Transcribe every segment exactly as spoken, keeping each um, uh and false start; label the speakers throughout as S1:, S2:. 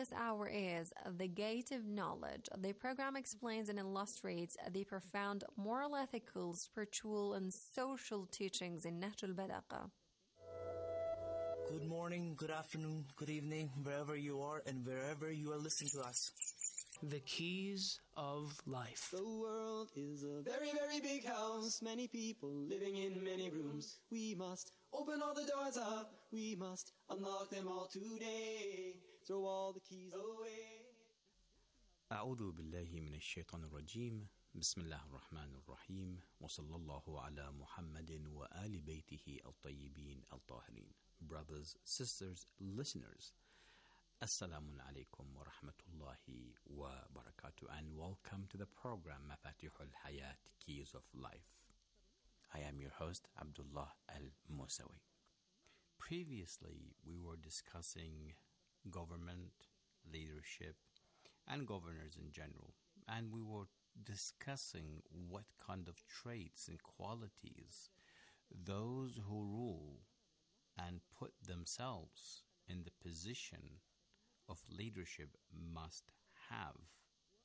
S1: This hour is The Gate of Knowledge. The program explains and illustrates the profound moral, ethical, spiritual, and social teachings in Nahj al-Balagha.
S2: Good morning, good afternoon, good evening, wherever you are and wherever you are listening to us.
S3: The keys of life.
S4: The world is a very, very big house. Many people living in many rooms. We must open all the doors up. We must unlock them all today. Throw all the keys away.
S5: أعوذ بالله من الشيطان الرجيم. بسم الله الرحمن الرحيم. وصلى الله على محمد وآل بيته الطيبين الطاهرين. Brothers, sisters, listeners, Assalamu alaikum wa rahmatullahi wa barakatuh, and welcome to the program Mafatihul Hayat, Keys of Life. I am your host, Abdullah Al-Musawi. Previously, we were discussing government, leadership, and governors in general, and we were discussing what kind of traits and qualities those who rule and put themselves in the position of leadership must have.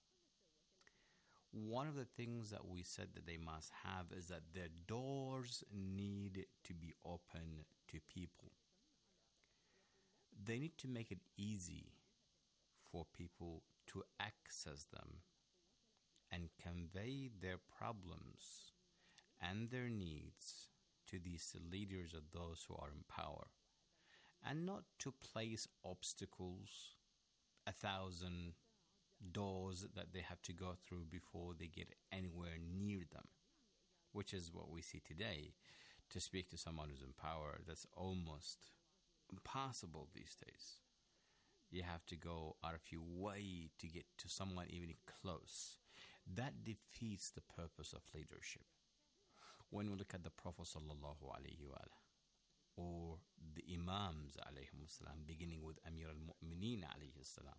S5: One of the things that we said that they must have is that their doors need to be open to people. They need to make it easy for people to access them and convey their problems and their needs to these leaders or those who are in power, and not to place obstacles, a thousand doors that they have to go through before they get anywhere near them, which is what we see today. To speak to someone who's in power, that's almost impossible these days. You have to go out of your way to get to someone even close. That defeats the purpose of leadership. When we look at the Prophet sallallahu alaihi wa or the Imams alayhim salam, beginning with Amir al-Mu'mineen alayhi salam,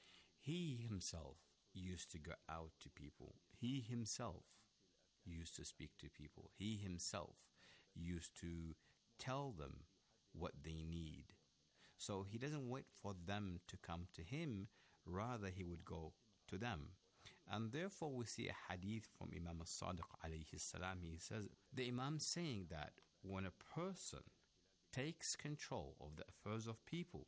S5: he himself used to go out to people. He himself used to speak to people. He himself used to tell them what they need. So he doesn't wait for them to come to him, rather he would go to them. And therefore we see a hadith from Imam al-Sadiq alayhi salam. He says, the Imam saying that when a person takes control of the affairs of people,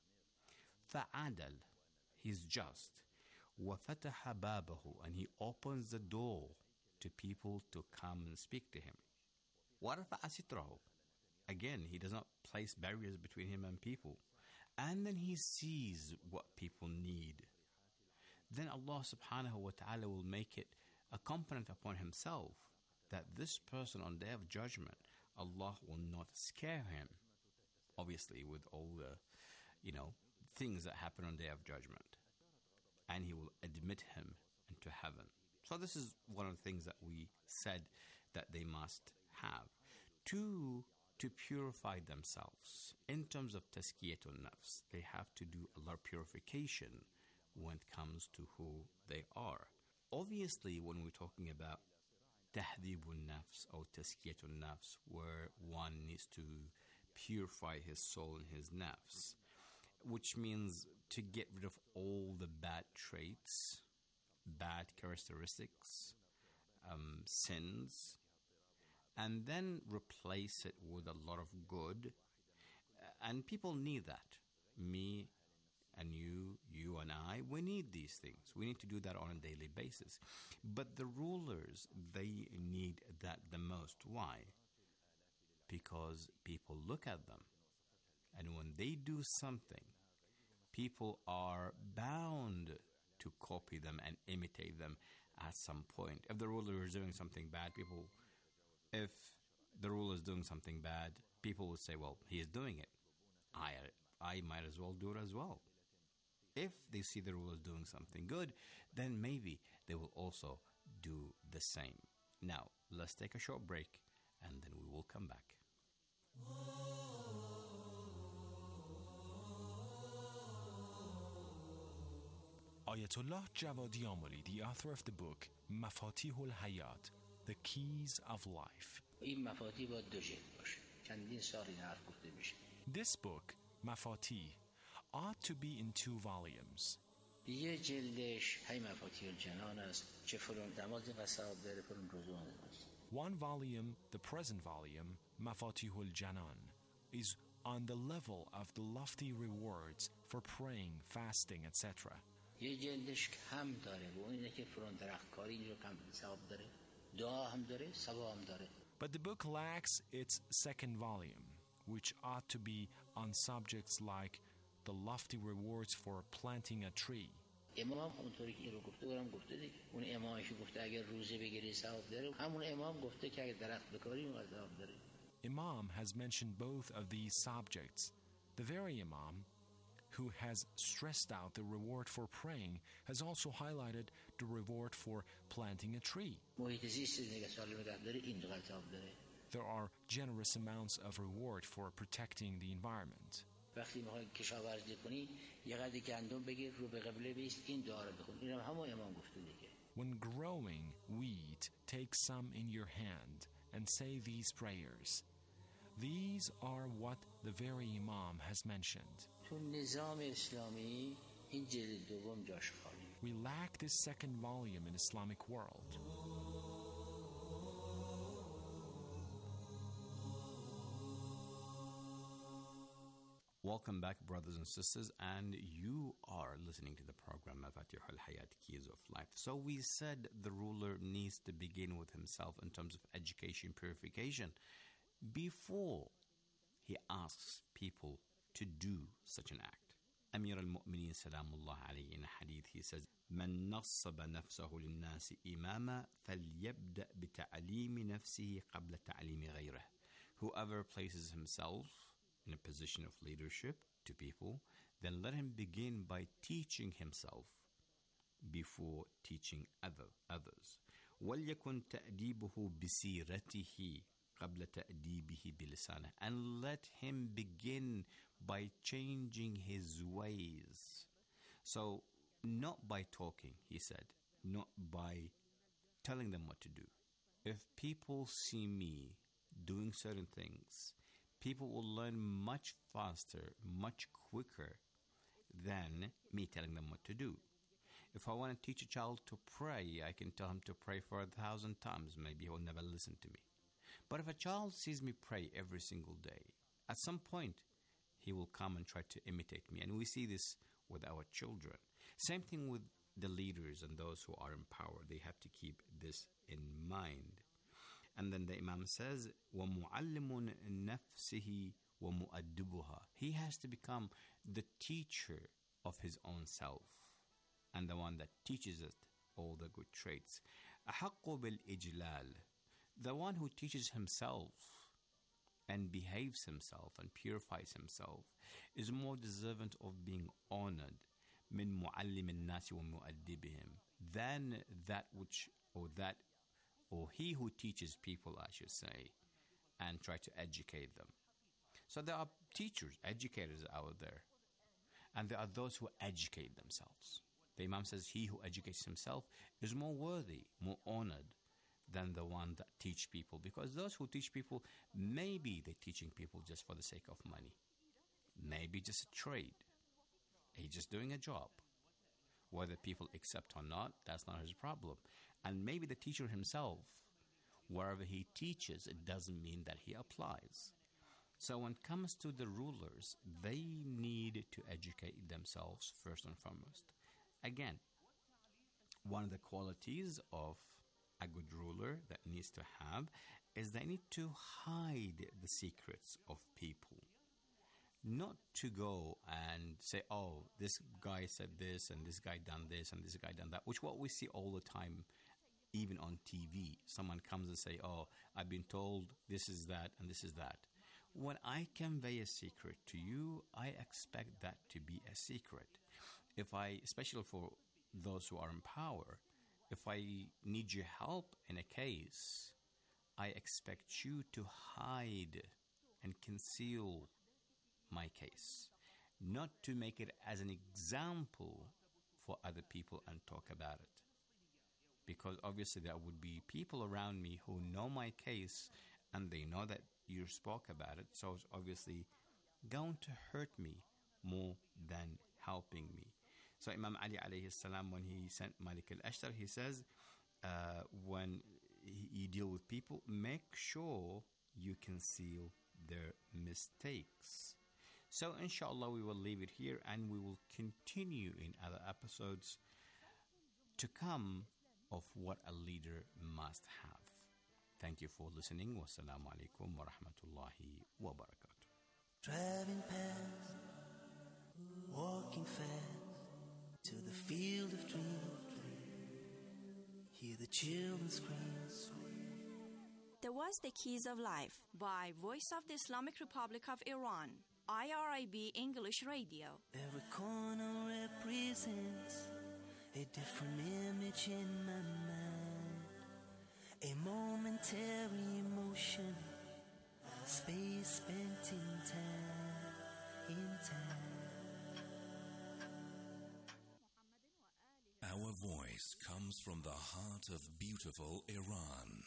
S5: فَعَدَلْ, he's just, وَفَتَحَ بَابَهُ, and he opens the door to people to come and speak to him. وَرَفَعَ سِتْرَهُ, again, he does not place barriers between him and people. And then he sees what people need. Then Allah subhanahu wa ta'ala will make it a component upon himself that this person on Day of Judgment, Allah will not scare him. Obviously, with all the, you know, things that happen on Day of Judgment. And he will admit him into heaven. So this is one of the things that we said that they must have. Two, to purify themselves. In terms of tazkiyatun nafs, they have to do a lot of purification when it comes to who they are. Obviously, when we're talking about tahdhibun nafs or tazkiyatun nafs, where one needs to purify his soul and his nafs, which means to get rid of all the bad traits, bad characteristics, um, sins, and then replace it with a lot of good. And people need that. Me and you, you and I, we need these things. We need to do that on a daily basis. But the rulers, they need that the most. Why? Because people look at them. And when they do something, people are bound to copy them and imitate them at some point. If the ruler is doing something bad, people... If the ruler is doing something bad, people will say, well, he is doing it. I, I might as well do it as well. If they see the ruler doing something good, then maybe they will also do the same. Now, let's take a short break, and then we will come back.
S6: Ayatollah Javadi Amoli, the author of the book Mafatihul Hayat, The Keys of Life.
S7: این مفاتیح باید دو جلد باشه. چندین سال این حرف گفته میشه.
S6: This book, Mafatih, ought to be in two volumes.
S7: یه جلدش هی مفاتیح الجنان است که فلان دماغ قصاب داره فلان رزوان است.
S6: One volume, the present volume, Mafatihul Janan, is on the level of the lofty rewards for praying, fasting, et cetera.
S7: یه جلدش کم داره و اینه که فلان درخت کاری اینجا کم ثواب داره، دعا هم داره، ثواب هم داره.
S6: But the book lacks its second volume, which ought to be on subjects like the lofty rewards for planting a tree.
S7: امام هم اونطوری که این رو گفته برام گفته دیگه. اون امامش گفته اگر روزه بگیری ثواب داره، همون امام گفته که اگر درخت بکاری اون ثواب داره.
S6: Imam has mentioned both of these subjects. The very Imam who has stressed out the reward for praying has also highlighted the reward for planting a tree.
S7: محیط زیست نگه سالم نگه داره این دو ثواب داره.
S6: There are generous amounts of reward for protecting the environment.
S7: وقتی میخوای کشاورزی کنی یه قدری گندم بگیر رو به قبله بیست این دعا رو بخون. اینم همون امام گفته دیگه.
S6: When growing wheat, take some in your hand and say these prayers. These are what the very Imam has mentioned.
S7: تو نظام اسلامی این جلد دوم جاش خالی.
S6: We lack this second volume in Islamic world.
S5: Welcome back, brothers and sisters, and you are listening to the program Mafatih al-Hayat, Keys of Life. So we said the ruler needs to begin with himself in terms of education purification before he asks people to do such an act. Amir al-Mu'mineen Salamullah alayhi, in a hadith, he says, من نصب نفسه للناس إماما فليبدأ بتعليم نفسه قبل تعليم غيره. Whoever places himself in a position of leadership to people, then let him begin by teaching himself before teaching other, others. وَلْيَكُنْ تَأْدِيبُهُ بِسِيرَتِهِ قَبْلَ تَأْدِيبِهِ بِلِسَانِهِ. And let him begin by changing his ways. So, not by talking, he said, not by telling them what to do. If people see me doing certain things, people will learn much faster, much quicker than me telling them what to do. If I want to teach a child to pray, I can tell him to pray for a thousand times. Maybe he will never listen to me. But if a child sees me pray every single day, at some point, he will come and try to imitate me. And we see this with our children. Same thing with the leaders and those who are in power. They have to keep this in mind. And then the Imam says, وَمُعَلِّمٌ نَفْسِهِ وَمُؤَدِّبُهَا. He has to become the teacher of his own self and the one that teaches it all the good traits. أَحَقُّ بِالْإِجْلَالِ. The one who teaches himself and behaves himself and purifies himself is more deserving of being honored مِنْ مُعَلِّمِ النَّاسِ وَمُؤَدِّبِهِمْ than that which, or that or he who teaches people, I should say, and try to educate them. So there are teachers, educators out there, and there are those who educate themselves. The Imam says he who educates himself is more worthy, more honored than the one that teach people, because those who teach people, maybe they're teaching people just for the sake of money, maybe just a trade. He's just doing a job. Whether people accept or not, that's not his problem. And maybe the teacher himself, wherever he teaches, it doesn't mean that he applies. So when it comes to the rulers, they need to educate themselves first and foremost. Again, one of the qualities of a good ruler that needs to have is they need to hide the secrets of people. Not to go and say, oh, this guy said this, and this guy done this, and this guy done that, which what we see all the time, even on T V. Someone comes and say, oh, I've been told this is that, and this is that. When I convey a secret to you, I expect that to be a secret. If I, especially for those who are in power, if I need your help in a case, I expect you to hide and conceal my case, not to make it as an example for other people and talk about it. Because obviously there would be people around me who know my case and they know that you spoke about it, so it's obviously going to hurt me more than helping me. So Imam Ali alayhi salam, when he sent Malik al-Ashtar, he says, uh, when you deal with people, make sure you conceal their mistakes. So inshallah, we will leave it here and we will continue in other episodes to come of what a leader must have. Thank you for listening. Wassalamu alaikum wa rahmatullahi wa barakatuh.
S2: Driving past, walking fast to the field of dreams. Hear the children scream.
S8: There was The Keys of Life by Voice of the Islamic Republic of Iran, I R I B English Radio.
S2: Every corner represents a different image in my mind, a momentary emotion, space spent in time, in time.
S9: Our voice comes from the heart of beautiful Iran.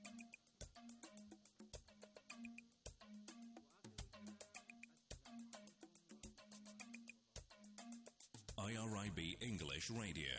S9: I R I B English Radio.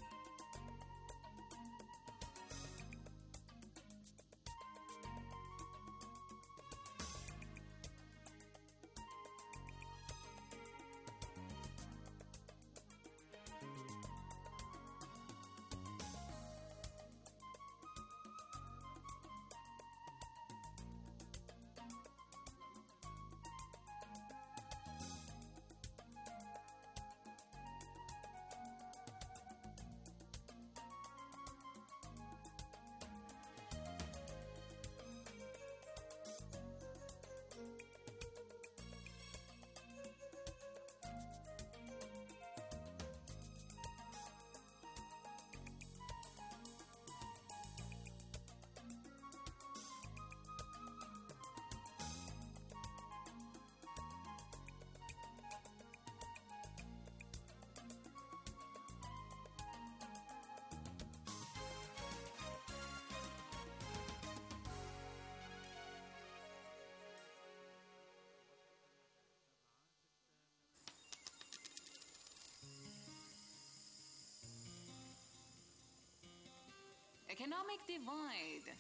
S10: Economic divide.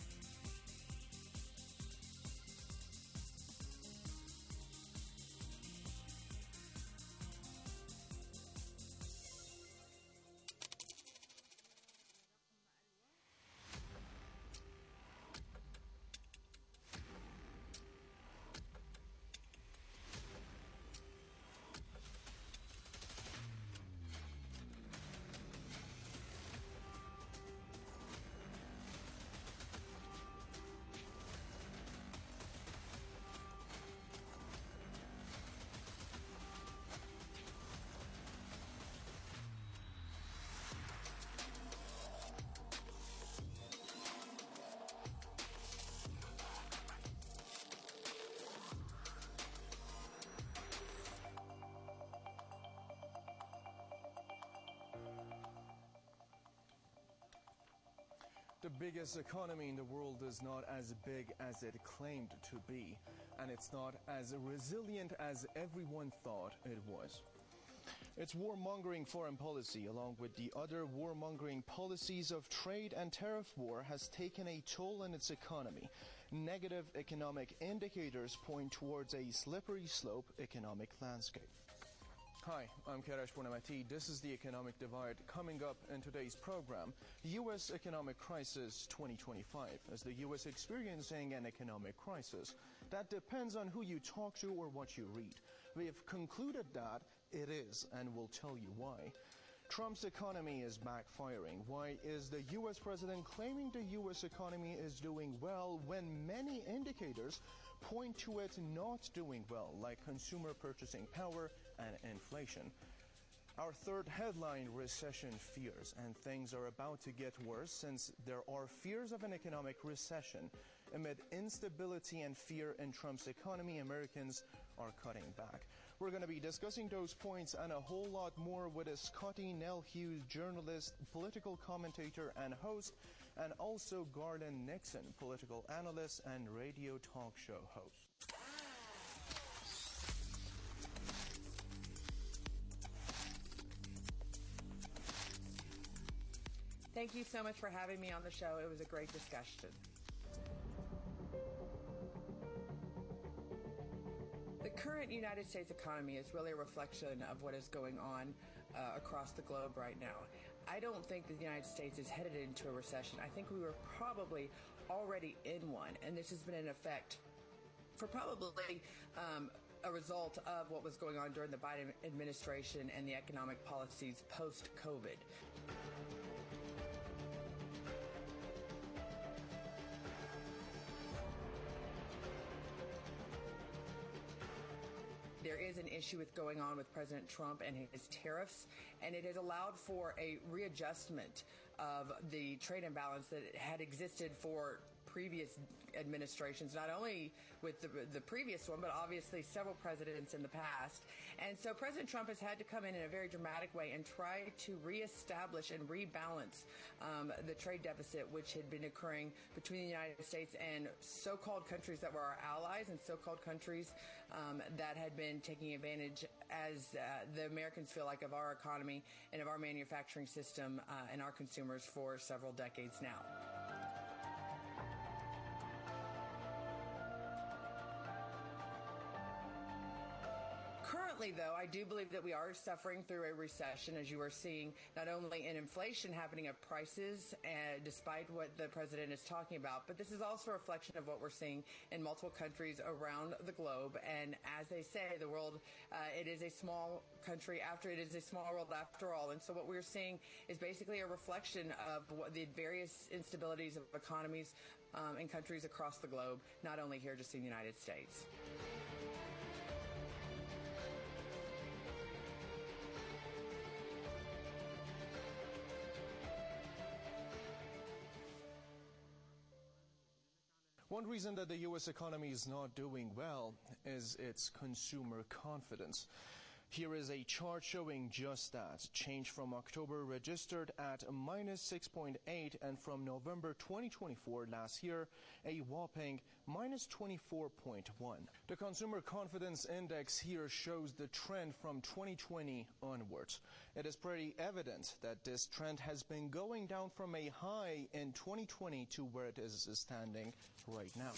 S11: The biggest economy in the world is not as big as it claimed to be, and it's not as resilient as everyone thought it was. Its warmongering foreign policy, along with the other warmongering policies of trade and tariff war, has taken a toll on its economy. Negative economic indicators point towards a slippery slope economic landscape. Hi, I'm Karash Poonamati. This is the Economic Divide. Coming up in today's program, U S economic crisis twenty twenty-five. Is the U S experiencing an economic crisis? That depends on who you talk to or what you read. We have concluded that it is, and we'll tell you why. Trump's economy is backfiring. Why is the U S president claiming the U S economy is doing well when many indicators point to it not doing well, like consumer purchasing power and inflation? Our third headline, recession fears, and things are about to get worse since there are fears of an economic recession. Amid instability and fear in Trump's economy, Americans are cutting back. We're going to be discussing those points and a whole lot more with a Scotty Nell Hughes, journalist, political commentator and host, and also Gordon Nixon, political analyst and radio talk show host.
S10: Thank you so much for having me on the show. It was a great discussion. The current United States economy is really a reflection of what is going on uh, across the globe right now. I don't think that the United States is headed into a recession. I think we were probably already in one, and this has been in effect for probably um, a result of what was going on during the Biden administration and the economic policies post-COVID. There is an issue with going on with President Trump and his tariffs, and it has allowed for a readjustment of the trade imbalance that had existed for previous administrations, not only with the, the previous one, but obviously several presidents in the past. And so President Trump has had to come in in a very dramatic way and try to reestablish and rebalance um, the trade deficit which had been occurring between the United States and so-called countries that were our allies and so-called countries um, that had been taking advantage, as uh, the Americans feel like, of our economy and of our manufacturing system uh, and our consumers for several decades now. Currently, though, I do believe that we are suffering through a recession, as you are seeing not only an inflation happening of prices, uh, despite what the president is talking about, but this is also a reflection of what we're seeing in multiple countries around the globe. And as they say, the world, uh, it is a small country after it is a small world after all. And so what we're seeing is basically a reflection of what the various instabilities of economies um, in countries across the globe, not only here just in the United States.
S11: One reason that the U S economy is not doing well is its consumer confidence. Here is a chart showing just that. Change from October registered at minus six point eight, and from November twenty twenty-four last year, a whopping minus twenty-four point one. The Consumer Confidence Index here shows the trend from twenty twenty onwards. It is pretty evident that this trend has been going down from a high in twenty twenty to where it is standing right now.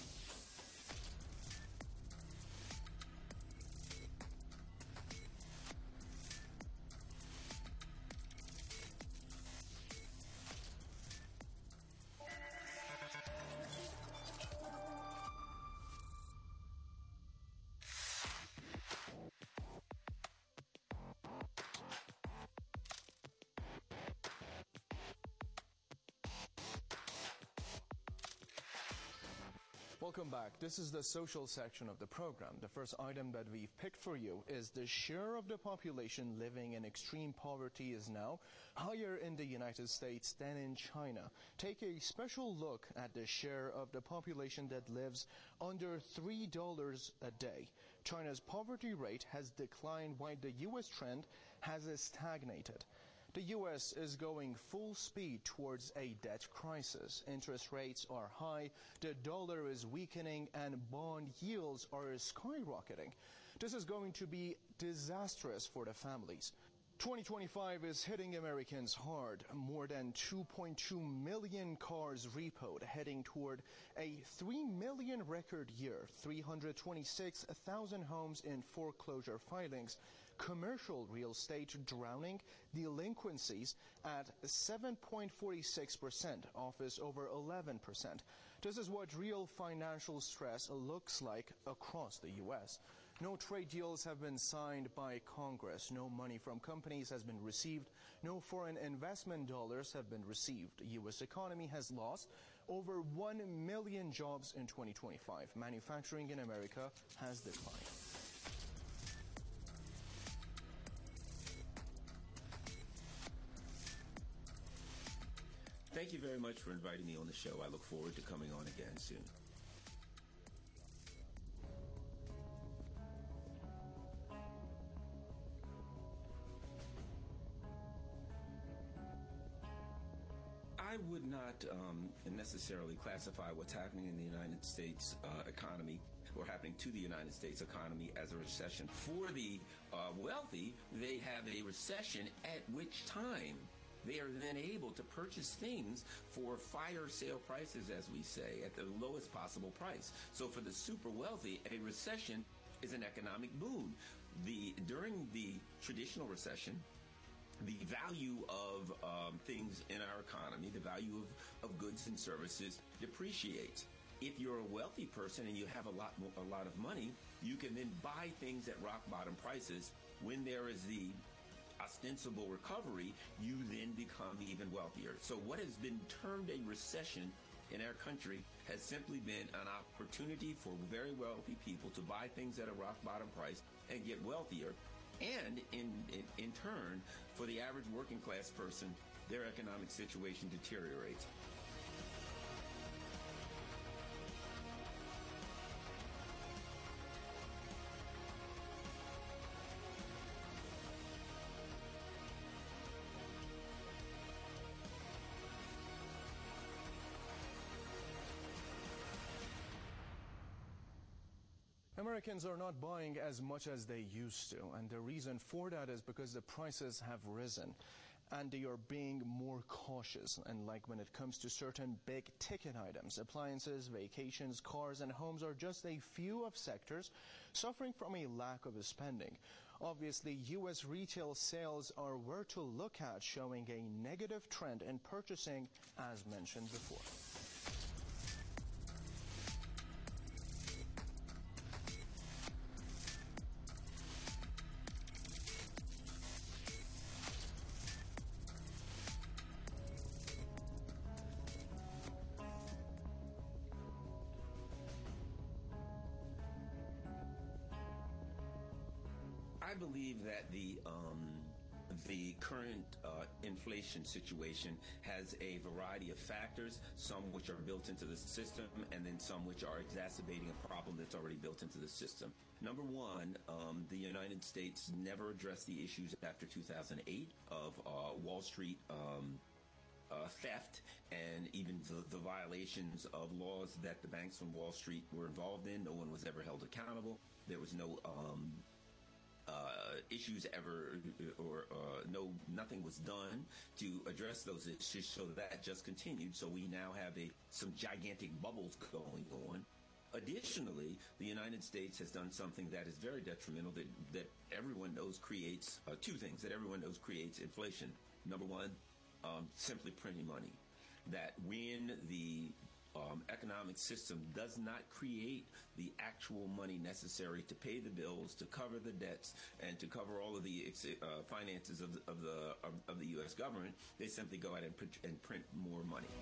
S11: Welcome back. This is the social section of the program. The first item that we've picked for you is the share of the population living in extreme poverty is now higher in the United States than in China. Take a special look at the share of the population that lives under three dollars a day. China's poverty rate has declined while the U S trend has stagnated. The U S is going full speed towards a debt crisis. Interest rates are high, the dollar is weakening, and bond yields are skyrocketing. This is going to be disastrous for the families. twenty twenty-five is hitting Americans hard. More than two point two million cars repoed, heading toward a three million record year, three hundred twenty-six thousand homes in foreclosure filings, commercial real estate drowning, delinquencies at seven point four six percent, office over eleven percent. This is what real financial stress looks like across the U S. No trade deals have been signed by Congress. No money from companies has been received. No foreign investment dollars have been received. The U S economy has lost over one million jobs in twenty twenty-five. Manufacturing in America has declined.
S12: Thank you very much for inviting me on the show. I look forward to coming on again soon. I would not um, necessarily classify what's happening in the United States uh, economy or happening to the United States economy as a recession. For the uh, wealthy, they have a recession at which time they are then able to purchase things for fire sale prices, as we say, at the lowest possible price. So for the super wealthy, a recession is an economic boon. The during the traditional recession, the value of um, things in our economy, the value of, of goods and services depreciates. If you're a wealthy person and you have a lot a lot of money, you can then buy things at rock bottom prices. When there is the ostensible recovery, you then become even wealthier. So what has been termed a recession in our country has simply been an opportunity for very wealthy people to buy things at a rock bottom price and get wealthier. And in, in, in turn, for the average working class person, their economic situation deteriorates.
S11: Americans are not buying as much as they used to, and the reason for that is because the prices have risen and they are being more cautious. And like when it comes to certain big ticket items, appliances, vacations, cars, and homes are just a few of sectors suffering from a lack of spending. Obviously, U S retail sales are where to look at, showing a negative trend in purchasing, as mentioned before.
S12: I believe that the um, the current uh, inflation situation has a variety of factors, some which are built into the system and then some which are exacerbating a problem that's already built into the system. Number one, um, the United States never addressed the issues after two thousand eight of uh, Wall Street um, uh, theft and even the, the violations of laws that the banks on Wall Street were involved in. No one was ever held accountable. There was no um, Uh, issues ever, or uh, no, nothing was done to address those issues, so that just continued. So we now have a some gigantic bubbles going on. Additionally, the United States has done something that is very detrimental, that, that everyone knows creates, uh, two things that everyone knows creates inflation. Number one, um, simply printing money. That when the Um, economic system does not create the actual money necessary to pay the bills, to cover the debts, and to cover all of the uh, finances of the, of the of, of the U S government, they simply go out and print, and print more money.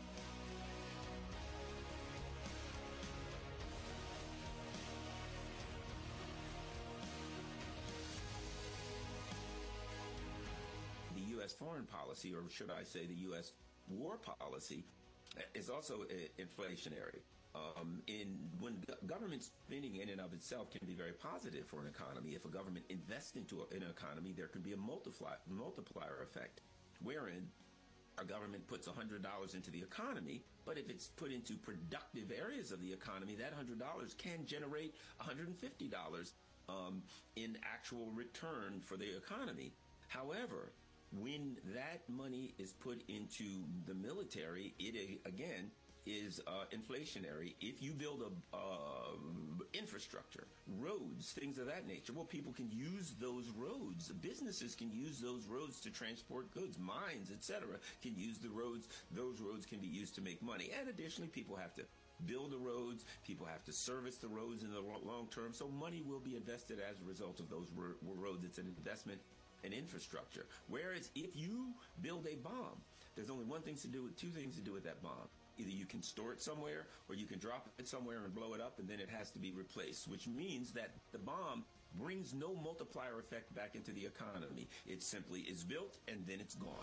S12: The U S foreign policy, or should I say the U S war policy, is also uh, inflationary. Um, in when go- government spending in and of itself can be very positive for an economy. If a government invests into a, an economy, there can be a multiply, multiplier effect, wherein a government puts one hundred dollars into the economy, but if it's put into productive areas of the economy, that one hundred dollars can generate one hundred fifty dollars um, in actual return for the economy. However, when that money is put into the military, it again is uh, inflationary. If you build a uh, infrastructure, roads, things of that nature, well, people can use those roads. Businesses can use those roads to transport goods. Mines, et cetera, can use the roads. Those roads can be used to make money. And additionally, people have to build the roads. People have to service the roads in the long term. So money will be invested as a result of those ro- roads. It's an investment in infrastructure. Whereas if you build a bomb, there's only one thing to do with two things to do with that bomb. Either you can store it somewhere, or you can drop it somewhere and blow it up, and then it has to be replaced, which means that the bomb brings no multiplier effect back into the economy. It simply is built and then it's gone.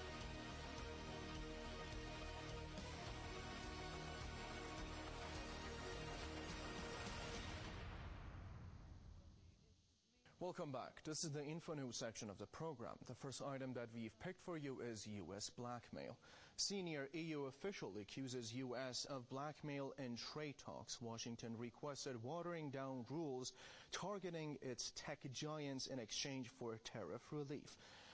S11: Welcome back. This is the Info News section of the program. The first item that we've picked for you is U S blackmail. Senior E U official accuses U S of blackmail in trade talks. Washington requested watering down rules targeting its tech giants in exchange for tariff relief.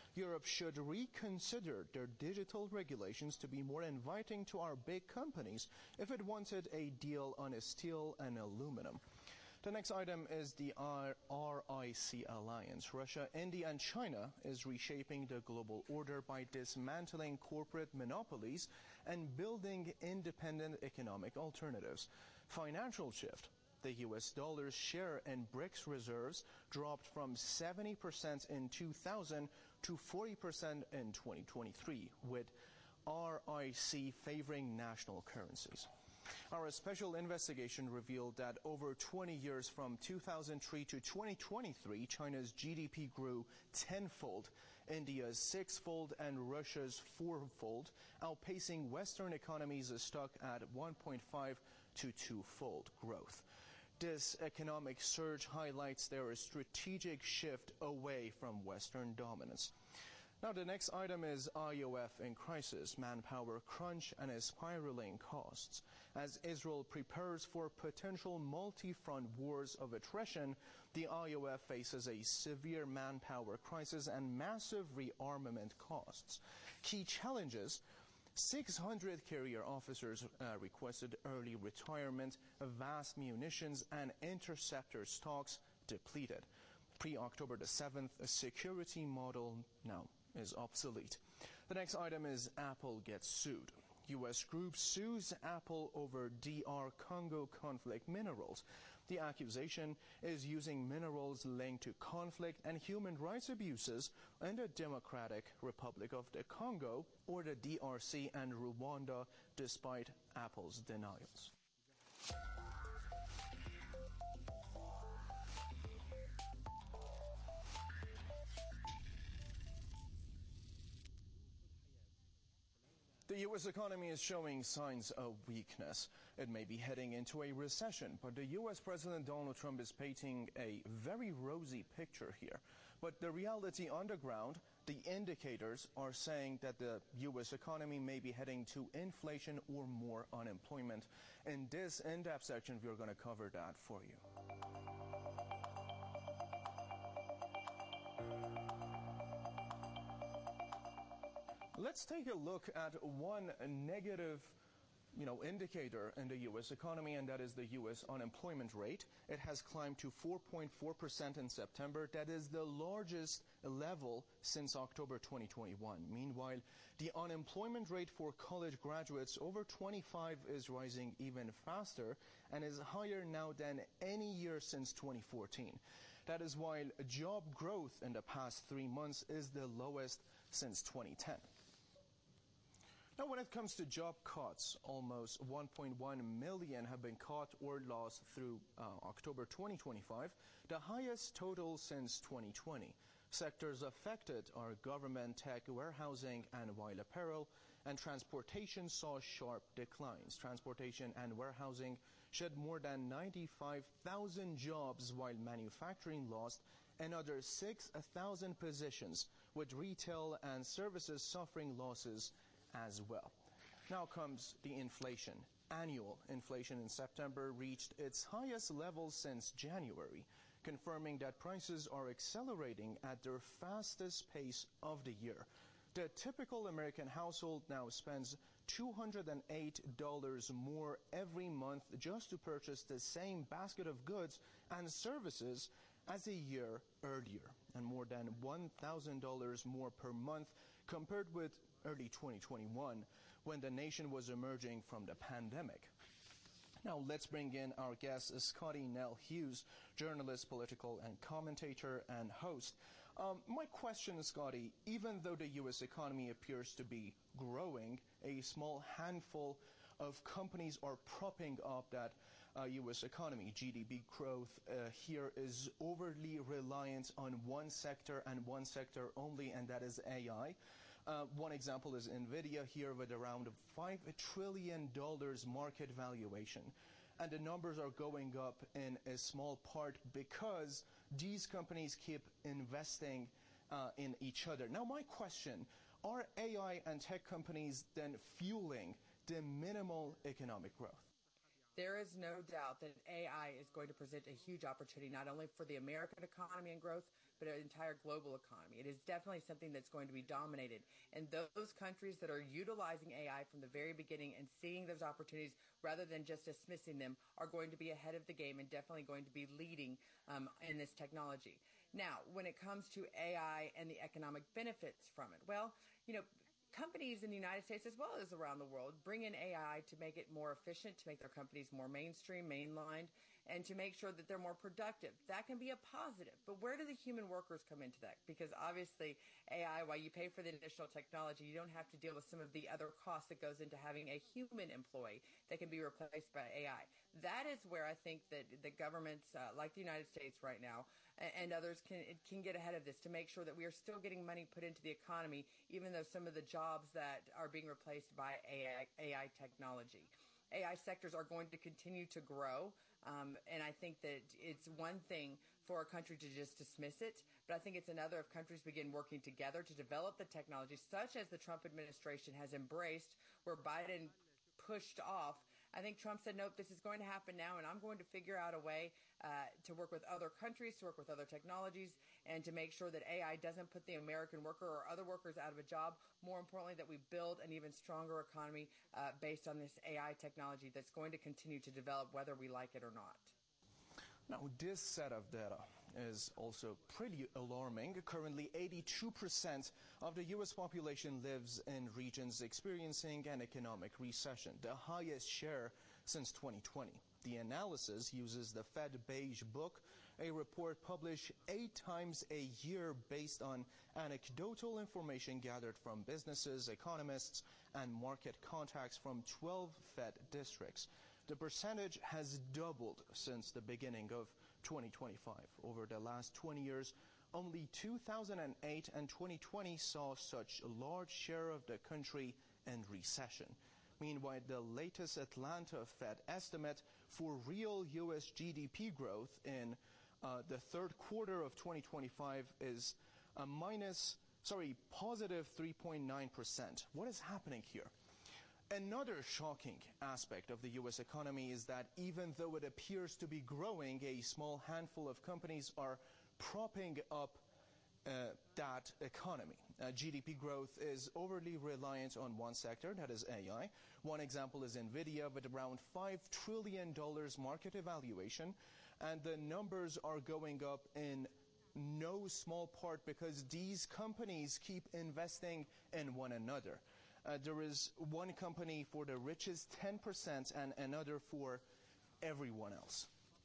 S11: Europe should reconsider their digital regulations to be more inviting to our big companies if it wanted a deal on steel and aluminum. The next item is the R I C alliance. Russia, India, and China is reshaping the global order by dismantling corporate monopolies and building independent economic alternatives. Financial shift. The U S dollar's share in BRICS reserves dropped from seventy percent in two thousand to forty percent in twenty twenty-three, with R I C favoring national currencies. Our special investigation revealed that over twenty years from two thousand three to twenty twenty-three, China's G D P grew tenfold, India's sixfold, and Russia's fourfold, outpacing Western economies stuck at one point five to twofold growth. This economic surge highlights their strategic shift away from Western dominance. Now, the next item is I O F in crisis, manpower crunch, and spiraling costs. As Israel prepares for potential multi-front wars of attrition, the I O F faces a severe manpower crisis and massive rearmament costs. Key challenges: six hundred carrier officers uh, requested early retirement, vast munitions and interceptor stocks depleted. Pre-October the seventh, a security model now is obsolete. The next item is Apple gets sued. U S group sues Apple over D R Congo conflict minerals. The accusation is using minerals linked to conflict and human rights abuses in the Democratic Republic of the Congo, or the D R C, and Rwanda, despite Apple's denials. The U S economy is showing signs of weakness. It may be heading into a recession, but the U S President Donald Trump is painting a very rosy picture here. But the reality on the ground, the indicators are saying that the U S economy may be heading to inflation or more unemployment. In this in-depth section, we're going to cover that for you. Let's take a look at one negative, you know, indicator in the U S economy, and that is the U S unemployment rate. It has climbed to four point four percent in September. That is the largest level since October twenty twenty-one. Meanwhile, the unemployment rate for college graduates over twenty-five is rising even faster and is higher now than any year since twenty fourteen. That is while job growth in the past three months is the lowest since twenty ten. Now, when it comes to job cuts, almost one point one million have been cut or lost through uh, October twenty twenty-five, the highest total since twenty twenty. Sectors affected are government, tech, warehousing, and while apparel and transportation saw sharp declines. Transportation and warehousing shed more than ninety-five thousand jobs, while manufacturing lost another six thousand positions, with retail and services suffering losses as well. Now comes the inflation. Annual inflation in September reached its highest level since January, confirming that prices are accelerating at their fastest pace of the year. The typical American household now spends two hundred eight dollars more every month just to purchase the same basket of goods and services as a year earlier, and more than one thousand dollars more per month compared with early twenty twenty-one, when the nation was emerging from the pandemic. Now let's bring in our guest, Scottie Nell Hughes, journalist, political and commentator, and host. Um, my question, Scottie, even though the U S economy appears to be growing, a small handful of companies are propping up that uh, U S economy. G D P growth uh, here is overly reliant on one sector and one sector only, and that is A I. Uh, one example is NVIDIA here with around five trillion dollars market valuation. And the numbers are going up in a small part because these companies keep investing uh, in each other. Now, my question, are A I and tech companies then fueling the minimal economic growth?
S10: There is no doubt that A I is going to present a huge opportunity not only for the American economy and growth, but an entire global economy. It is definitely something that's going to be dominated. And those countries that are utilizing A I from the very beginning and seeing those opportunities rather than just dismissing them are going to be ahead of the game and definitely going to be leading um, in this technology. Now, when it comes to A I and the economic benefits from it, well, you know, companies in the United States as well as around the world bring in A I to make it more efficient, to make their companies more mainstream, mainlined, and to make sure that they're more productive. That can be a positive. But where do the human workers come into that? Because obviously A I, while you pay for the additional technology, you don't have to deal with some of the other costs that goes into having a human employee that can be replaced by A I. That is where I think that the governments uh, like the United States right now and others can can get ahead of this to make sure that we are still getting money put into the economy, even though some of the jobs that are being replaced by A I, A I technology. A I sectors are going to continue to grow, um, and I think that it's one thing for a country to just dismiss it, but I think it's another if countries begin working together to develop the technology, such as the Trump administration has embraced, where Biden pushed off. I think Trump said, nope, this is going to happen now, and I'm going to figure out a way uh, to work with other countries, to work with other technologies, and to make sure that A I doesn't put the American worker or other workers out of a job. More importantly, that we build an even stronger economy uh, based on this A I technology that's going to continue to develop whether we like it or not.
S11: Now, this set of data is also pretty alarming. Currently, eighty-two percent of the U S population lives in regions experiencing an economic recession, the highest share since twenty twenty. The analysis uses the Fed Beige Book, a report published eight times a year based on anecdotal information gathered from businesses, economists, and market contacts from twelve Fed districts. The percentage has doubled since the beginning of twenty twenty-five. Over the last twenty years, only two thousand eight and twenty twenty saw such a large share of the country in recession. Meanwhile, the latest Atlanta Fed estimate for real U S G D P growth in uh, the third quarter of twenty twenty-five is a minus, sorry, positive three point nine percent. What is happening here? Another shocking aspect of the U S economy is that even though it appears to be growing, a small handful of companies are propping up uh, that economy. Uh, G D P growth is overly reliant on one sector, that is A I. One example is NVIDIA with around five trillion dollars market evaluation, and the numbers are going up in no small part because these companies keep investing in one another. Uh, there is one company for the richest ten percent and another for everyone else.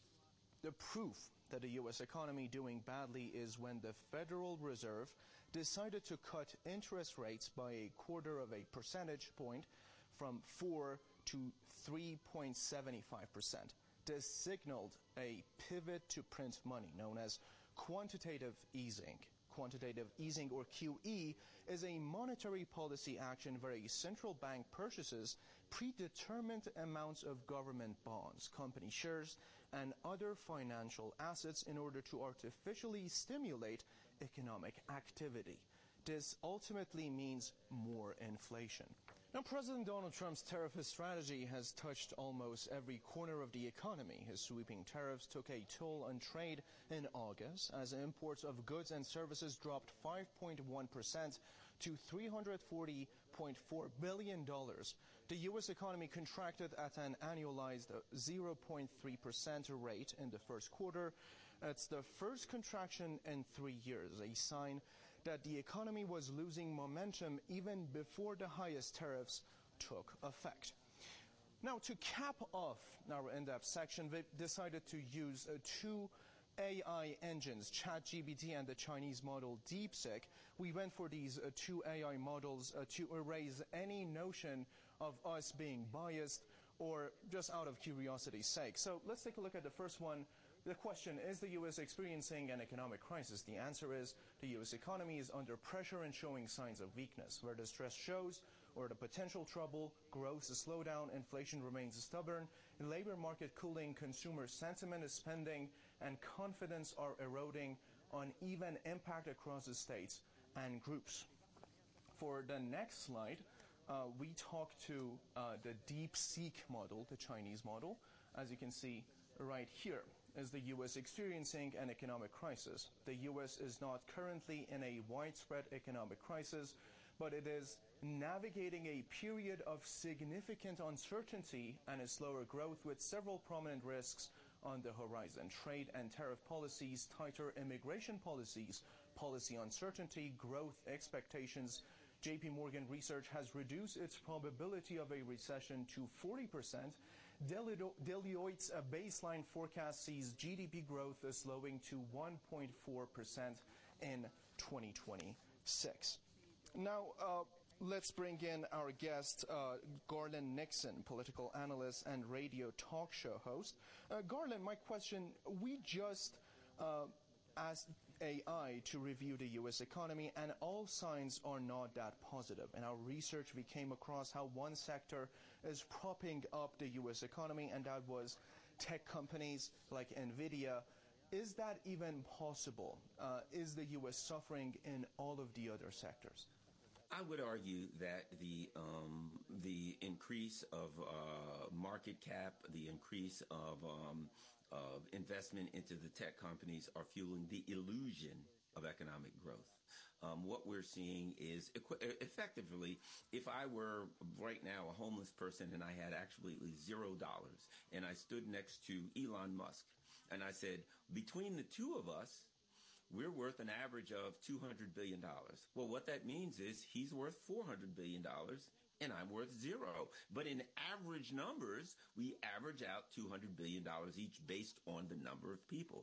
S11: The proof that the U S economy doing badly is when the Federal Reserve decided to cut interest rates by a quarter of a percentage point from four to three point seven five percent. This signaled a pivot to print money known as quantitative easing. Quantitative easing, or Q E, is a monetary policy action where a central bank purchases predetermined amounts of government bonds, company shares, and other financial assets in order to artificially stimulate economic activity. This ultimately means more inflation. Now, President Donald Trump's tariff strategy has touched almost every corner of the economy. His sweeping tariffs took a toll on trade in August as imports of goods and services dropped five point one percent to three hundred forty point four billion dollars. The U S economy contracted at an annualized zero point three percent rate in the first quarter. It's the first contraction in three years, a sign that the economy was losing momentum even before the highest tariffs took effect. Now, to cap off our in-depth section, we decided to use uh, two A I engines, ChatGPT and the Chinese model DeepSeek. We went for these uh, two A I models uh, to erase any notion of us being biased or just out of curiosity's sake. So let's take a look at the first one. The question, is the U S experiencing an economic crisis? The answer is the U S economy is under pressure and showing signs of weakness. Where the stress shows or the potential trouble, growth is slowed down, inflation remains stubborn, labor market cooling, consumer sentiment is spending, and confidence are eroding, uneven impact across the states and groups. For the next slide, uh, we talk to uh, the DeepSeek model, the Chinese model, as you can see right here. Is the U S experiencing an economic crisis? The U S is not currently in a widespread economic crisis, but it is navigating a period of significant uncertainty and a slower growth with several prominent risks on the horizon. Trade and tariff policies, tighter immigration policies, policy uncertainty, growth expectations. J P Morgan Research has reduced its probability of a recession to forty percent. Deloitte's baseline forecast sees G D P growth slowing to one point four percent in twenty twenty-six. Now, uh, let's bring in our guest, uh, Garland Nixon, political analyst and radio talk show host. Uh, Garland, my question, we just uh, asked A I to review the U S economy, and all signs are not that positive. In our research, we came across how one sector is propping up the U S economy, and that was tech companies like NVIDIA. Is that even possible? Uh, is the U S suffering in all of the other sectors?
S12: I would argue that the um, the increase of uh, market cap, the increase of um, of investment into the tech companies are fueling the illusion of economic growth. Um, what we're seeing is equ- effectively, if I were right now a homeless person and I had actually zero dollars and I stood next to Elon Musk and I said, between the two of us, we're worth an average of two hundred billion dollars. Well, what that means is he's worth four hundred billion dollars and I'm worth zero. But in average numbers, we average out two hundred billion dollars each based on the number of people.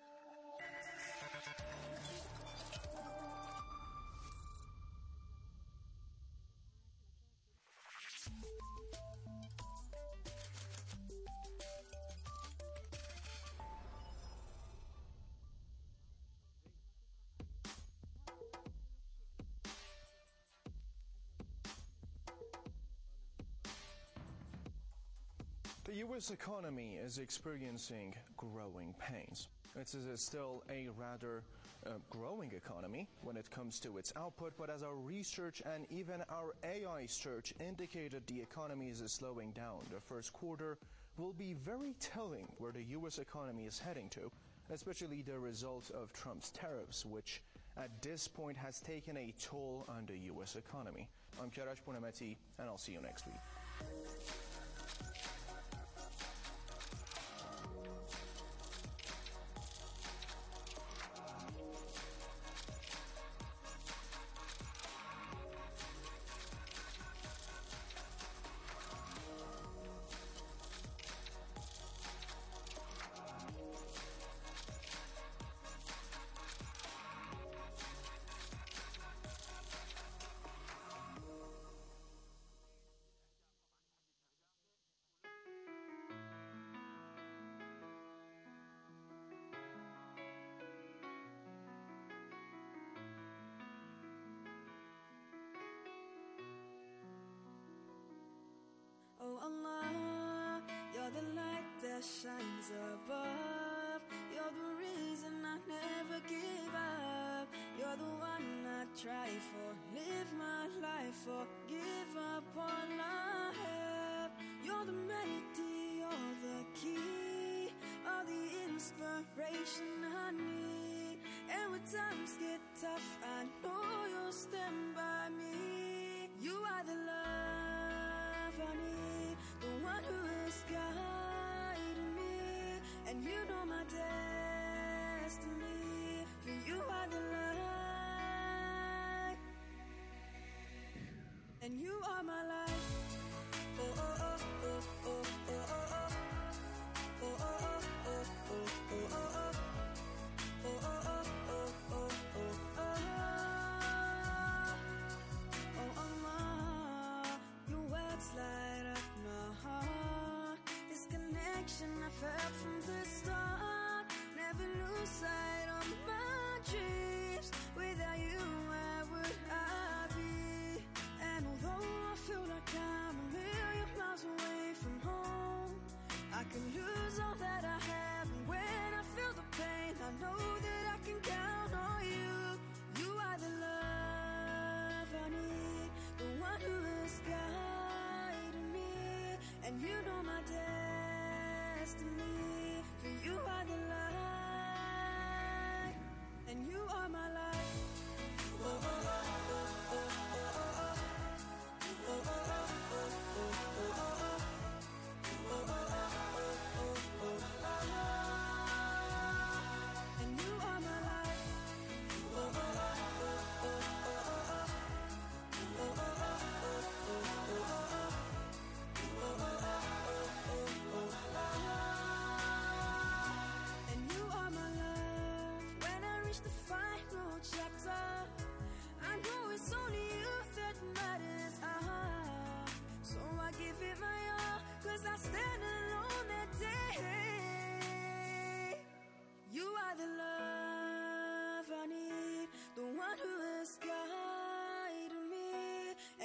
S11: The U S economy is experiencing growing pains. It is still a rather uh, growing economy when it comes to its output, but as our research and even our A I search indicated, the economy is slowing down. The first quarter will be very telling where the U S economy is heading to, especially the result of Trump's tariffs, which at this point has taken a toll on the U S economy. I'm Kiarash Punameti, and I'll see you next week.
S13: Oh Allah, you're the light that shines above. You're the reason I never give up. You're the one I try for, live my life for, give up all I have. You're the melody, you're the key, all the inspiration I need. And when times get tough, I know you'll stand by me. You are the love I need, the one who is guiding me, and you know my destiny. For you are the light, and you are my life. Oh oh oh oh oh oh oh oh oh oh oh oh oh oh oh oh. Oh, oh, oh, oh, oh, oh, oh. Oh, Allah, your words light up my heart. This connection I felt from the start. Never lose sight of my dreams. Without you, where would I be? And although I feel like I'm a million miles away from home,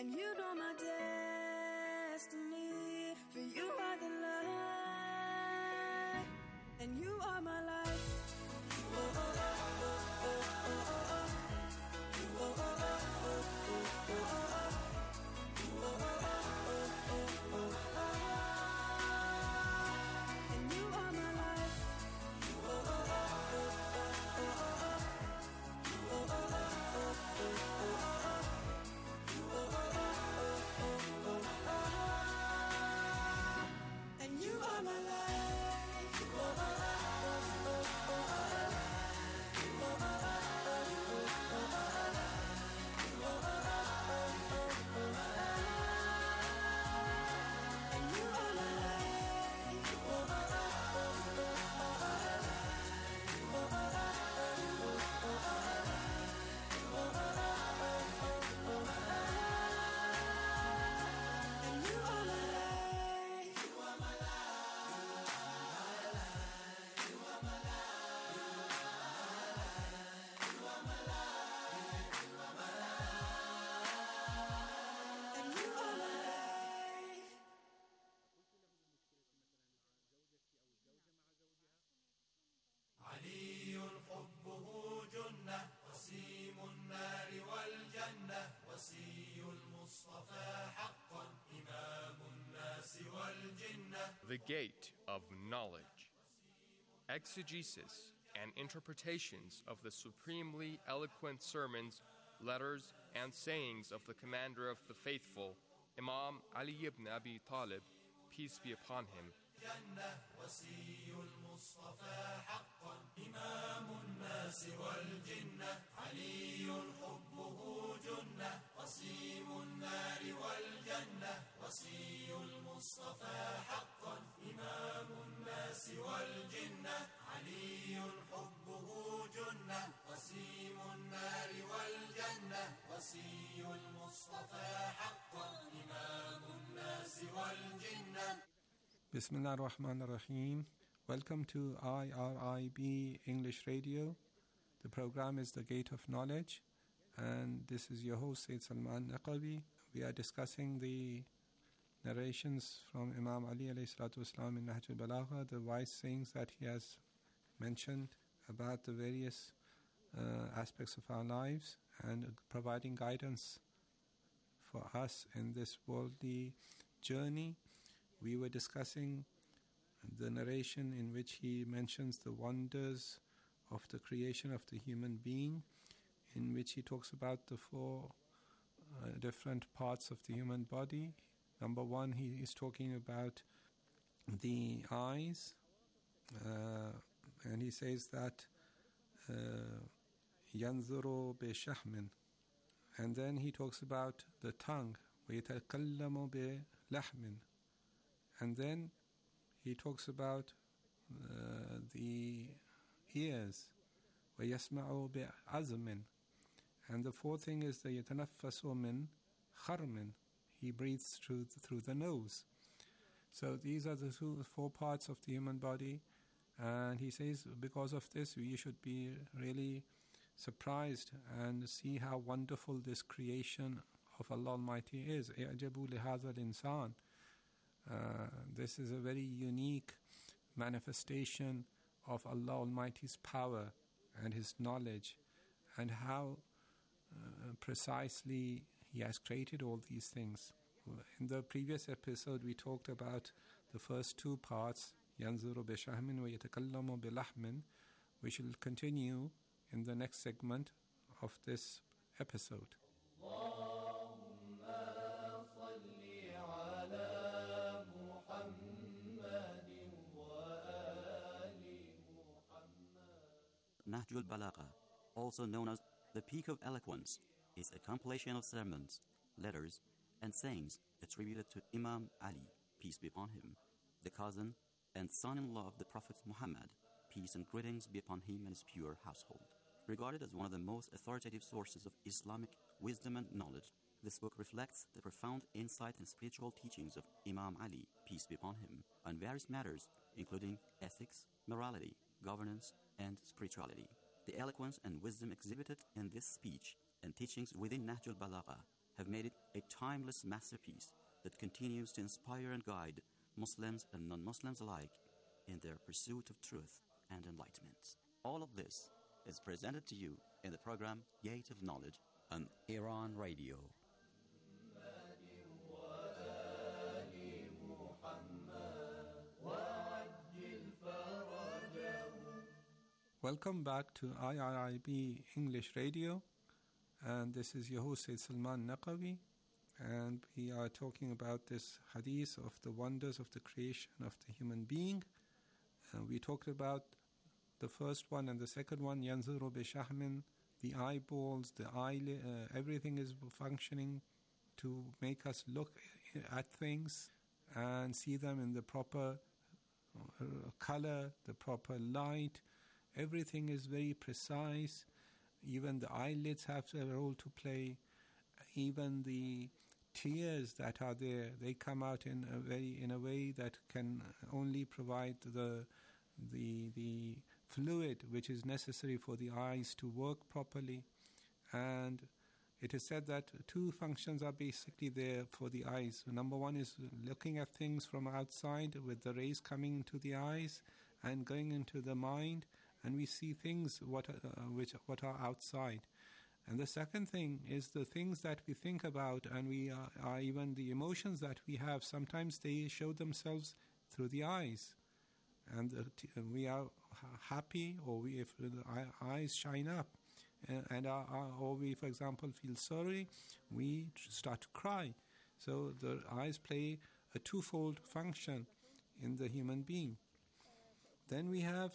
S13: and you know my destiny. For you are the light, and you are my life. Oh, oh, oh, oh, oh, oh, oh, oh. Oh, oh, oh, oh, oh, oh, oh, oh.
S14: The Gate of Knowledge. Exegesis and interpretations of the supremely eloquent sermons, letters, and sayings of the Commander of the Faithful, Imam Ali ibn Abi Talib, peace be upon him.
S15: Bismillah ar-Rahman ar-Rahim. Welcome to I R I B English Radio. The program is The Gate of Knowledge, and this is your host, Sayyid Salman Naqabi. We are discussing the narrations from Imam Ali alayhi salatu wasalam in Nahj al-Balagha, the wise sayings that he has mentioned about the various uh, aspects of our lives and providing guidance for us in this worldly journey. We were discussing the narration in which he mentions the wonders of the creation of the human being, in which he talks about the four uh, different parts of the human body. Number one, he is talking about the eyes, uh, and he says that يَنْظُرُ بِشَحْمٍ, and then he talks about the tongue, وَيَتَكَلَّمُ بِلَحْمٍ, and then he talks about uh, the ears, وَيَسْمَعُ بِعَزْمٍ, and the fourth thing is the يَتَنَفَّسُ مِنْ خَرْمٍ, he breathes through the, through the nose. So these are the two, four parts of the human body, and he says because of this we should be really surprised and see how wonderful this creation of Allah Almighty is. إِعْجَبُوا لِهَذَا الْإِنسَانِ. Uh, this is a very unique manifestation of Allah Almighty's power and His knowledge, and how uh, precisely He has created all these things. In the previous episode we talked about the first two parts, يَنْظُرُ بِشَحْمٍ وَيَتَكَلَّمُ بِلَحْمٍ. We shall continue in the next segment of this episode.
S16: Nahj al-Balagha, also known as the Peak of Eloquence, is a compilation of sermons, letters, and sayings attributed to Imam Ali, peace be upon him, the cousin and son-in-law of the Prophet Muhammad, peace and greetings be upon him and his pure household. Regarded as one of the most authoritative sources of Islamic wisdom and knowledge, this book reflects the profound insight and spiritual teachings of Imam Ali, peace be upon him, on various matters, including ethics, morality, governance, and spirituality. The eloquence and wisdom exhibited in this speech and teachings within Nahj al-Balagha have made it a timeless masterpiece that continues to inspire and guide Muslims and non-Muslims alike in their pursuit of truth and enlightenment. All of this is presented to you in the program Gate of Knowledge on Iran Radio.
S15: Welcome back to I R I B English Radio, and this is your host Sayyid Salman Naqavi, and we are talking about this hadith of the wonders of the creation of the human being. Uh, we talked about the first one and the second one, yanzuru bishahmin, the eyeballs, the eyelid, uh, everything is functioning to make us look at things and see them in the proper uh, color, the proper light. Everything is very precise. Even the eyelids have a role to play. Even the tears that are there, they come out in a very in a way that can only provide the the the fluid which is necessary for the eyes to work properly. And it is said that two functions are basically there for the eyes. Number one is looking at things from outside with the rays coming into the eyes and going into the mind, and we see things what uh, which what are outside. And the second thing is the things that we think about, and we are, are even the emotions that we have. Sometimes they show themselves through the eyes, and uh, t- we are happy, or we, if the eyes shine up, uh, and our, our, or we, for example, feel sorry, we start to cry. So the eyes play a twofold function in the human being. Then we have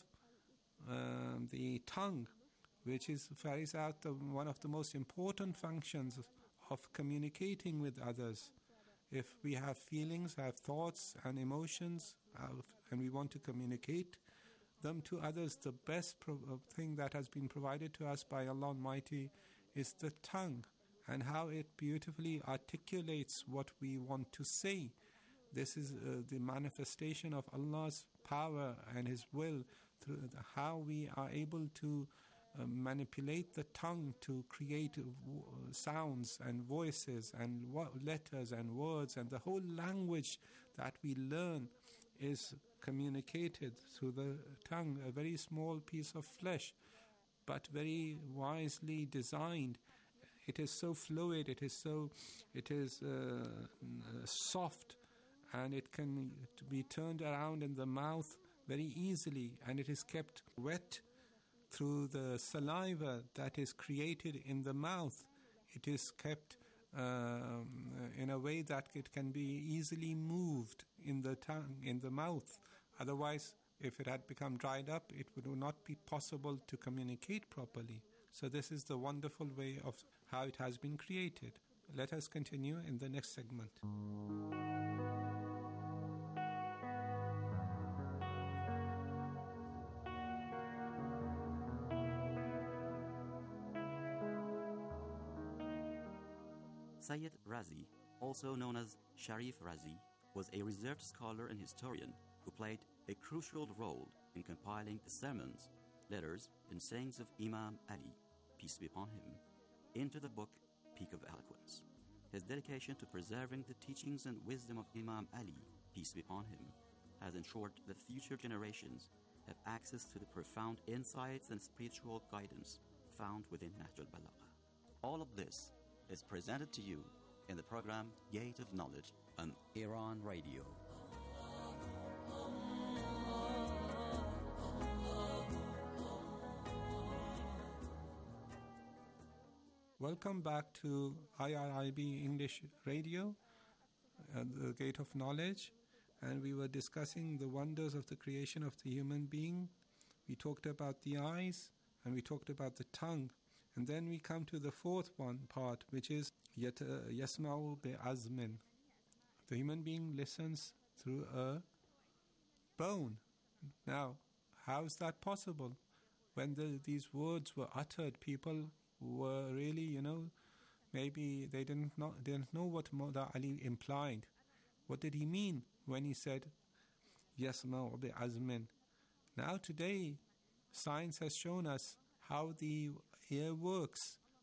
S15: um, the tongue, which is carries out the, one of the most important functions of communicating with others. If we have feelings, have thoughts and emotions, uh, and we want to communicate them to others, the best pro- thing that has been provided to us by Allah Almighty is the tongue, and how it beautifully articulates what we want to say. This is uh, the manifestation of Allah's power and His will through the, how we are able to uh, manipulate the tongue to create w- sounds and voices and wo- letters and words, and the whole language that we learn is communicated through the tongue, a very small piece of flesh, but very wisely designed. It is so fluid, it is so, it is uh, soft, and it can be turned around in the mouth very easily, and it is kept wet through the saliva that is created in the mouth. It is kept um, in a way that it can be easily moved in the tongue, in the mouth. Otherwise, if it had become dried up, it would not be possible to communicate properly. So this is the wonderful way of how it has been created. Let us continue in the next segment.
S16: Sayyid Razi, also known as Sharif Razi, was a reserved scholar and historian who played a crucial role in compiling the sermons, letters, and sayings of Imam Ali, peace be upon him, into the book Peak of Eloquence. His dedication to preserving the teachings and wisdom of Imam Ali, peace be upon him, has ensured that future generations have access to the profound insights and spiritual guidance found within Nahj al-Balagha. All of this is presented to you in the program Gate of Knowledge on Iran Radio.
S15: Welcome back to I R I B English Radio, uh, the Gate of Knowledge, and we were discussing the wonders of the creation of the human being. We talked about the eyes, and we talked about the tongue. And then we come to the fourth one part, which is yasma'u bi'azmin. The human being listens through a bone. Now, how is that possible? When the, these words were uttered, people were really, you know, maybe they didn't know, didn't know what Mawla Ali implied. What did he mean when he said yasma'u bi'azmin? Now today, science has shown us how the ear works.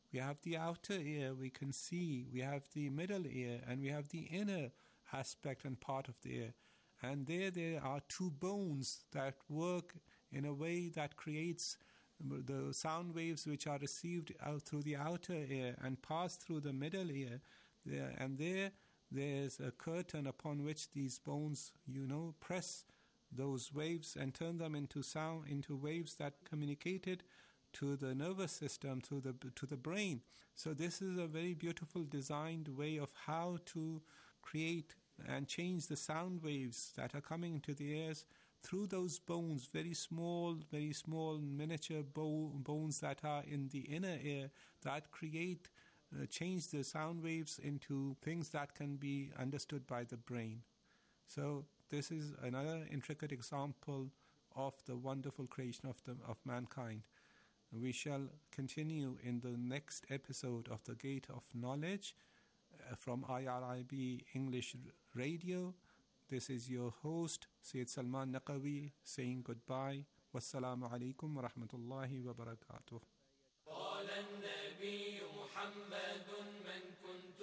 S15: We have the outer ear, we can see. We have the middle ear, and we have the inner aspect and part of the ear. And there, there are two bones that work in a way that creates the sound waves which are received out through the outer ear and pass through the middle ear. There, and there, there's a curtain upon which these bones, you know, press those waves and turn them into sound, into waves that communicated to the nervous system, to the to the brain. So this is a very beautiful designed way of how to create and change the sound waves that are coming into the ears through those bones, very small, very small miniature bo- bones that are in the inner ear that create, uh, change the sound waves into things that can be understood by the brain. So this is another intricate example of the wonderful creation of the, of mankind. We shall continue in the next episode of The Gate of Knowledge uh, from I R I B English Radio. This is your host, Sayyid Salman Naqawi, saying goodbye. Wassalamu alaikum wa rahmatullahi wa barakatuh.
S17: قال النبي محمد من كنت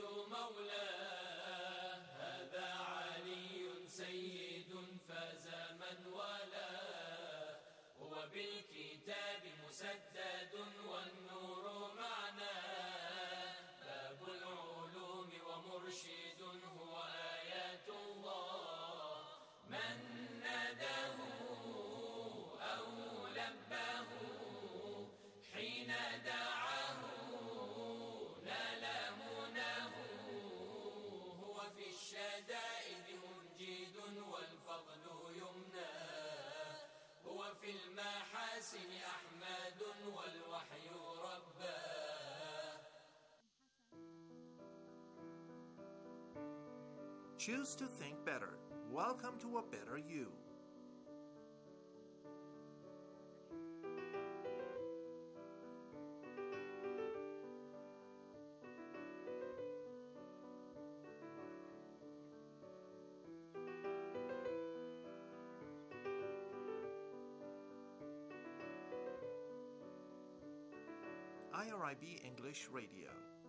S17: مولاه هذا علي سيد فاز من والاه هو بالكتاب مسدد والنور معناه باب العلوم ومرشد هو آيات الله من ناداه أو لباه حين دعاه نال مناه هو في الشدائد منجد والفضل يمناه هو في المحاسن أحمد والوحي رباه.
S18: Choose to think better. Welcome to a better you. I R I B English Radio.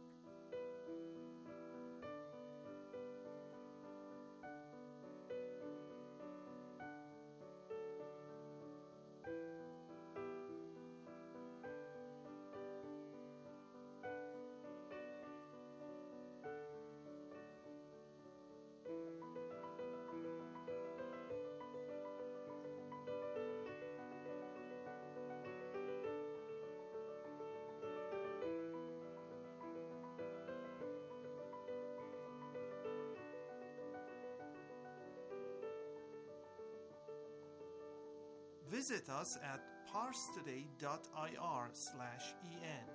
S18: Visit us at parstoday.ir slash en.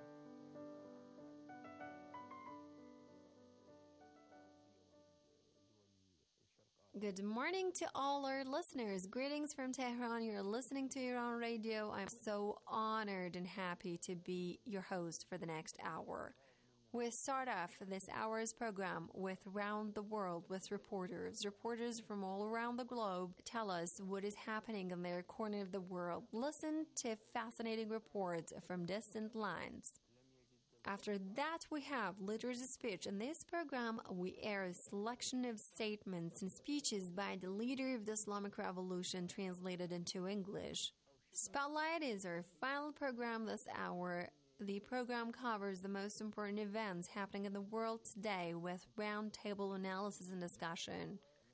S1: Good morning to all our listeners. Greetings from Tehran. You're listening to Iran Radio. I'm so honored and happy to be your host for the next hour. We start off this hour's program with Round the World with reporters. Reporters from all around the globe tell us what is happening in their corner of the world. Listen to fascinating reports from distant lands. After that, we have Leader's Speech. In this program, we air a selection of statements and speeches by the leader of the Islamic Revolution translated into English. Spotlight is our final program this hour. The program covers the most important events happening in the world today with roundtable analysis and discussion.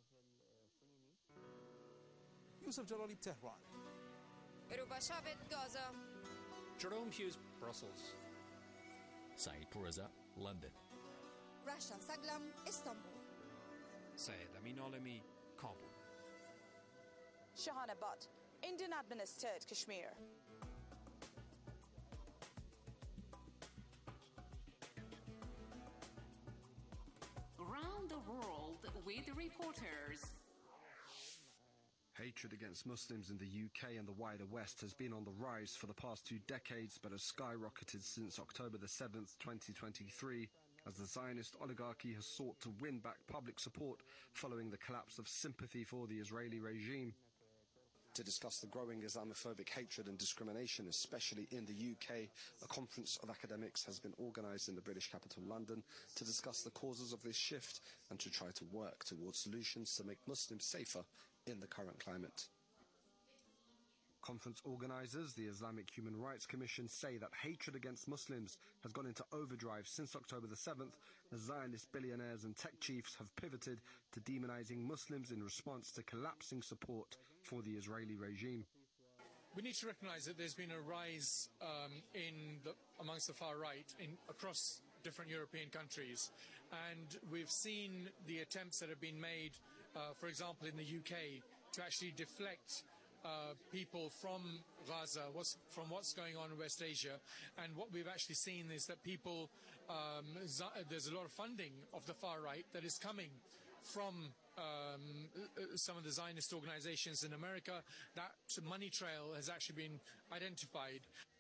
S19: Yusuf Jalali, Tehran.
S20: Erubashavet, Gaza.
S21: Jerome Hughes, Brussels.
S22: Saeed Pourreza, London.
S20: Rasha Saglam, Istanbul.
S21: Syed Amin Alami, Kabul.
S23: Shahana Butt, Indian administered Kashmir.
S24: Around the world with reporters.
S25: Hatred against Muslims in the U K and the wider West has been on the rise for the past two decades, but has skyrocketed since October the seventh, twenty twenty-three, as the Zionist oligarchy has sought to win back public support following the collapse of sympathy for the Israeli regime. To discuss the growing Islamophobic hatred and discrimination, especially in the U K, a conference of academics has been organised in the British capital, London, to discuss the causes of this shift and to try to work towards solutions to make Muslims safer in the current climate. Conference organisers, the Islamic Human Rights Commission, say that hatred against Muslims has gone into overdrive since October the seventh, as Zionist billionaires and tech chiefs have pivoted to demonising Muslims in response to collapsing support for the Israeli regime.
S3: We need to recognise that there's been a rise um, in the, amongst the far right in, across different European countries, and we've seen the attempts that have been made, uh, for example, in the U K, to actually deflect Uh, people from Gaza, what's, from what's going on in West Asia. And what we've actually seen is that people, um, there's a lot of funding of the far right that is coming from um, some of the Zionist organizations in America. That money trail has actually been identified.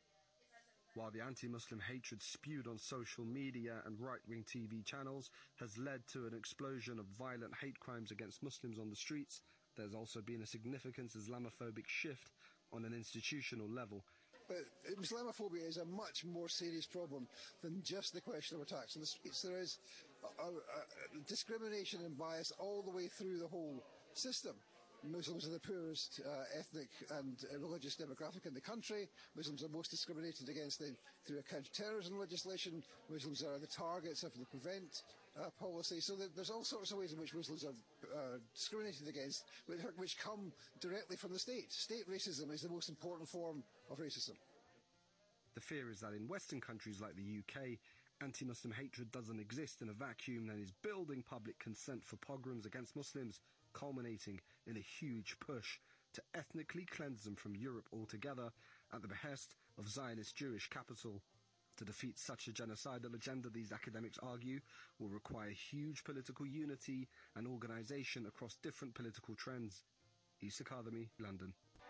S25: While the anti-Muslim hatred spewed on social media and right-wing T V channels has led to an explosion of violent hate crimes against Muslims on the streets, there's also been a significant Islamophobic shift on an institutional level.
S4: But Islamophobia is a much more serious problem than just the question of attacks on the streets. There is a, a, a discrimination and bias all the way through the whole system. Muslims are the poorest uh, ethnic and uh, religious demographic in the country. Muslims are most discriminated against in, through a counter-terrorism legislation. Muslims are the targets of the Prevent uh, policy. So that there's all sorts of ways in which Muslims are uh, discriminated against, which, which come directly from the state. State racism is the most important form of racism.
S25: The fear is that in Western countries like the U K, anti-Muslim hatred doesn't exist in a vacuum and is building public consent for pogroms against Muslims, culminating in a huge push to ethnically cleanse them from Europe altogether at the behest of Zionist Jewish capital. To defeat such a genocidal agenda, these academics argue, will require huge political unity and organisation across different political trends. Isa Kadhimi, London.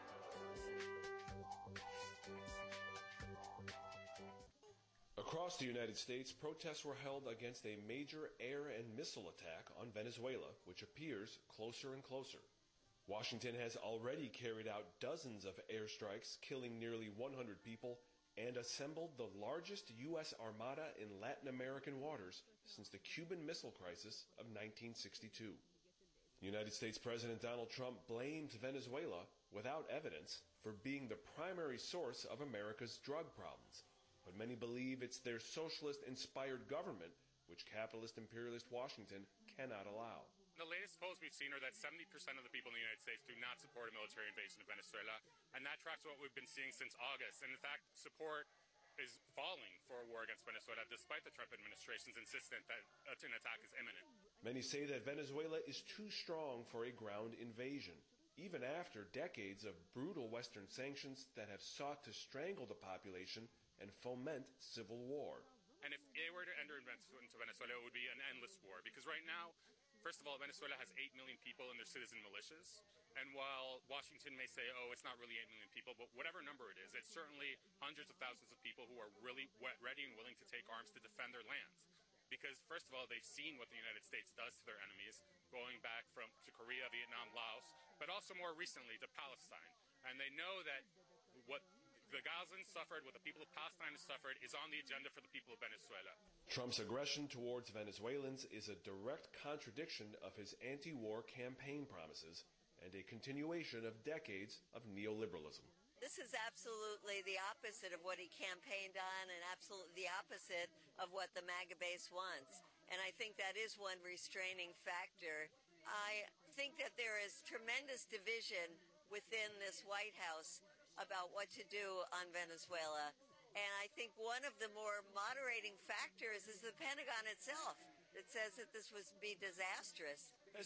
S5: Across the United States, protests were held against a major air and missile attack on Venezuela, which appears closer and closer. Washington has already carried out dozens of airstrikes, killing nearly one hundred people, and assembled the largest U S armada in Latin American waters since the Cuban Missile Crisis of nineteen sixty-two. United States President Donald Trump blamed Venezuela, without evidence, for being the primary source of America's drug problems. But many believe it's their socialist-inspired government, which capitalist imperialist Washington cannot allow.
S6: The latest polls we've seen are that seventy percent of the people in the United States do not support a military invasion of Venezuela, and that tracks what we've been seeing since August. And in fact, support is falling for a war against Venezuela, despite the Trump administration's insistence that an attack is imminent.
S5: Many say that Venezuela is too strong for a ground invasion, even after decades of brutal Western sanctions that have sought to strangle the population and foment civil war.
S6: And if they were to enter into Venezuela, it would be an endless war. Because right now, first of all, Venezuela has eight million people in their citizen militias. And while Washington may say, oh, it's not really eight million people, but whatever number it is, it's certainly hundreds of thousands of people who are really ready and willing to take arms to defend their lands. Because, first of all, they've seen what the United States does to their enemies, going back from to Korea, Vietnam, Laos, but also more recently to Palestine. And they know that what the Gazans suffered, what the people of Palestine have suffered, is on the agenda for the people of Venezuela.
S5: Trump's aggression towards Venezuelans is a direct contradiction of his anti-war campaign promises and a continuation of decades of neoliberalism.
S7: This is absolutely the opposite of what he campaigned on and absolutely the opposite of what the MAGA base wants. And I think that is one restraining factor. I think that there is tremendous division within this White House about what to do on Venezuela. And I think one of the more moderating factors is the Pentagon itself that says that this would be disastrous.
S5: As